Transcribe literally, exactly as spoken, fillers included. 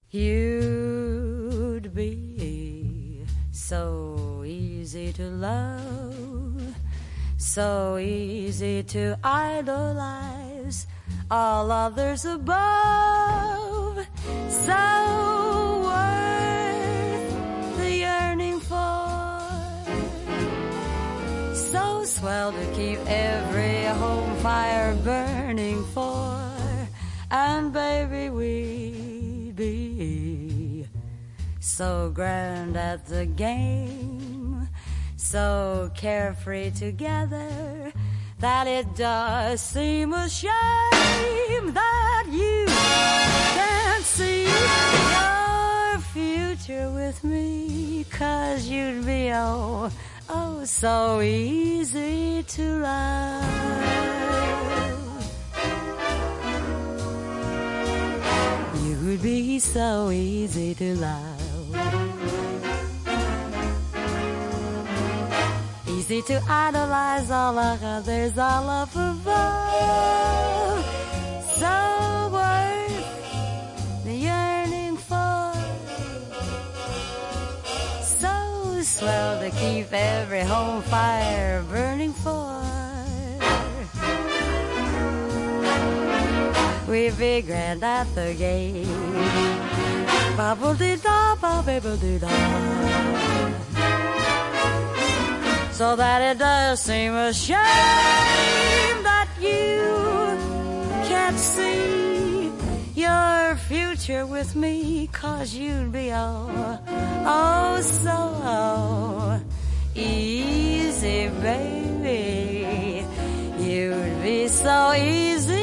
You'd be so easy to love, so easy to idolize, all others above, so worth the yearning for, so swell to keep every home fire burning for, and baby we'd be so grand at the game, so carefree together, that it does seem a shame that you can't see your future with me, 'cause you'd be oh, oh so easy to love. You'd be so easy to love. Easy to idolize, all others all up above, so worth the yearning for, so swell to keep every home fire burning for. We'd be grand at the game, ba-ba-dee-da, ba-ba-dee-da, so that it does seem a shame that you can't see your future with me, 'cause you'd be oh, oh so easy, baby. You'd be so easy